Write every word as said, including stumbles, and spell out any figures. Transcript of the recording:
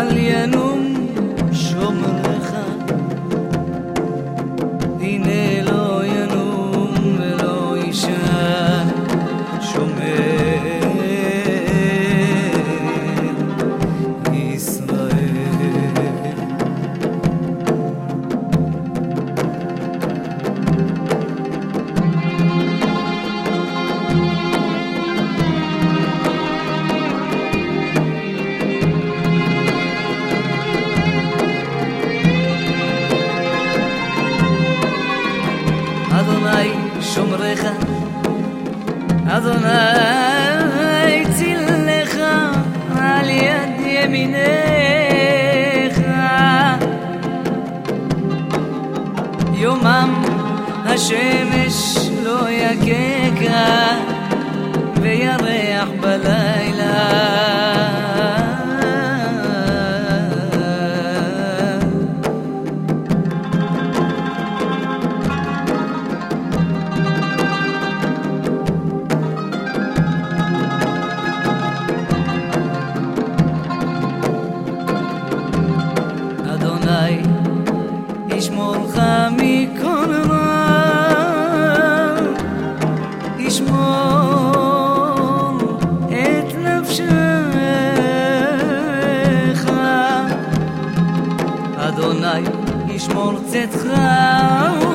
אל ינום שומרך, הנה לא ינום ולא יישן שומר אדוני שומרך, אדוני צילך על יד ימינך, יומם השמש לא יככה וירח בלילה. אדוני ישמורך מכל רע, ישמור את נפשך, אדוני ישמור צאתך